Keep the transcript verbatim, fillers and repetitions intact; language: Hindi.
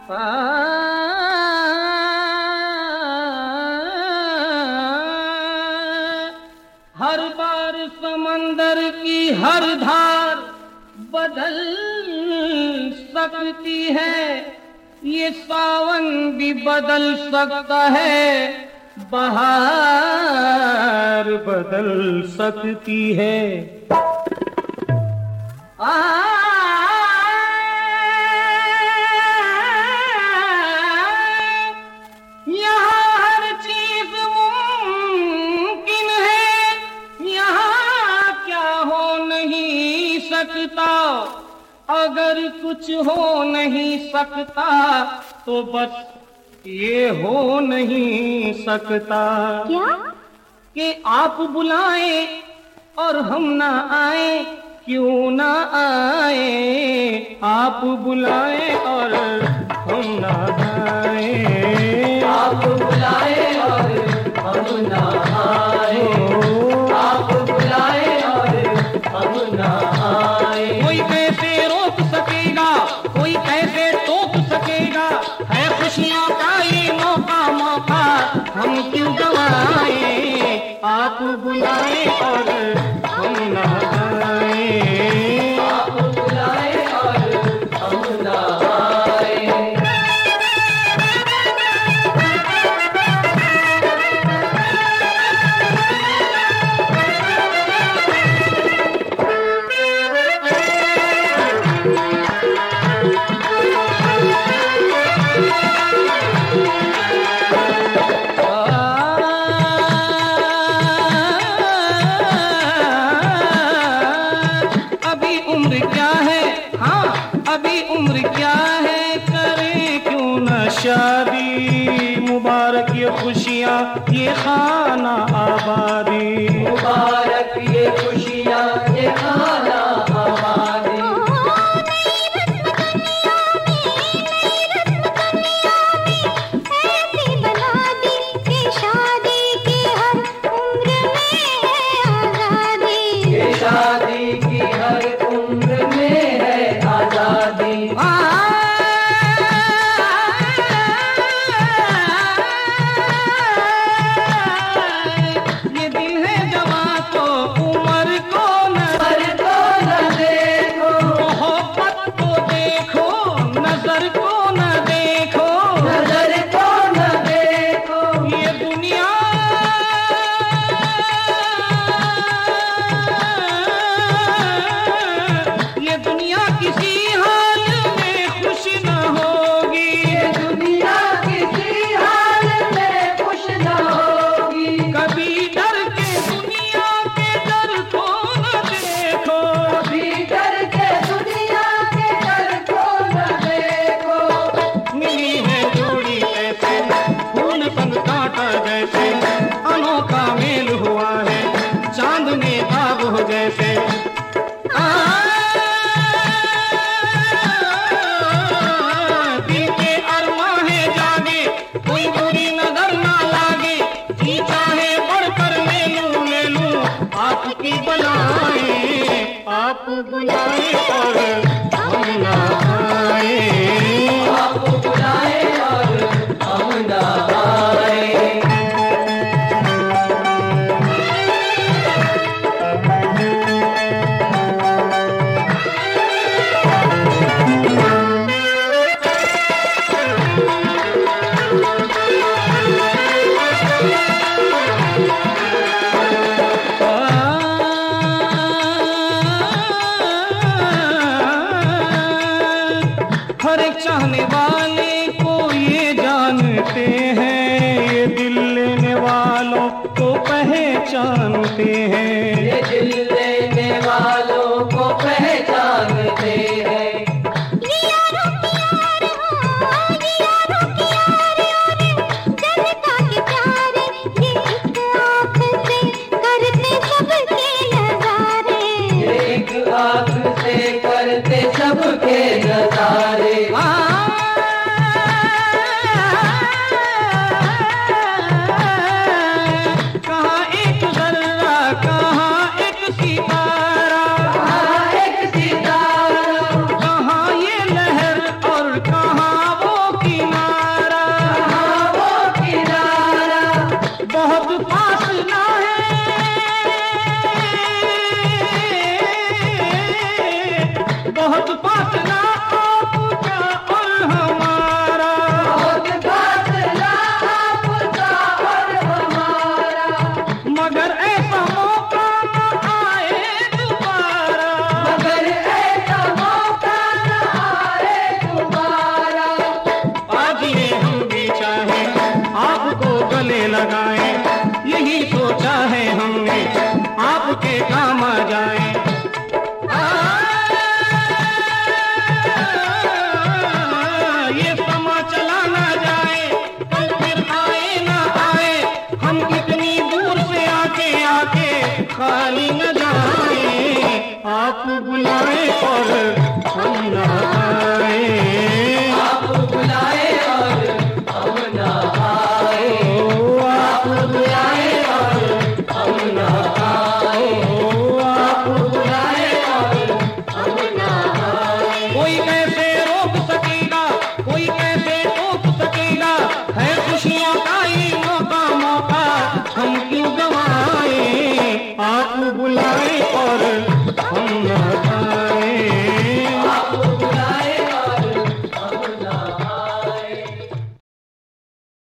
हर बार समंदर की हर धार बदल सकती है, ये सावन भी बदल सकता है, बहार बदल सकती है। आ अगर कुछ हो नहीं सकता तो बस ये हो नहीं सकता क्या कि आप बुलाएं और हम ना आए, क्यों ना आए, आप बुलाएं और हम ना आए, आप बुलाएं और हम ना आए, आप बुलाएं और हम ना आए। कोई कैसे रोक सकेगा, कोई कैसे टोक सकेगा, है खुशियों का ये मौका मौका हम क्यों गवाए, आप बुलाएं और हम ना आए, आप बुलाएं और हम ना आए। शादी मुबारक ये खुशियाँ ये खाना आबादी, मुबारक ये खुशियाँ ये खाना आबादी। शादी की हर उम्र में है आजादी। आप बुलाए और हम ना आए, आप बुलाए और हम ना आए। हर एक चाहने वाले को ये जानते हैं, ये दिल लेने वालों को पहचानते हैं, ये दिल लेने वालों को पहचानते हैं। करते सबके नजारे। कहाँ एक जर्रा कहाँ एक सितारा, कहाँ एक सितारा, कहाँ ये लहर और कहाँ वो बहुत फासला आपका और हमारा, बहुत फासला आपका और हमारा, मगर ऐसा मौका न आए दोबारा, मगर ऐसा मौका न आए दोबारा। आज ये हम भी चाहे आपको गले लगाए, यही सोचा है हमने आपके काम आ जाए। आ, ये समा चला ना जाए, कल फिर आए ना आए, हम कितनी दूर से आके आके खाली न जाए। आप बुलाए और हम न आए, आप बुलाए और हम न आए, आप बुलाए और हम न आए, आप बुलाए और हम न आए। कोई कैसे रोक सकेगा, कोई कैसे रोक सकेगा, है खुशियों का ये मौका मौका हम क्यों गवाए। आप बुलाए और हम न आए।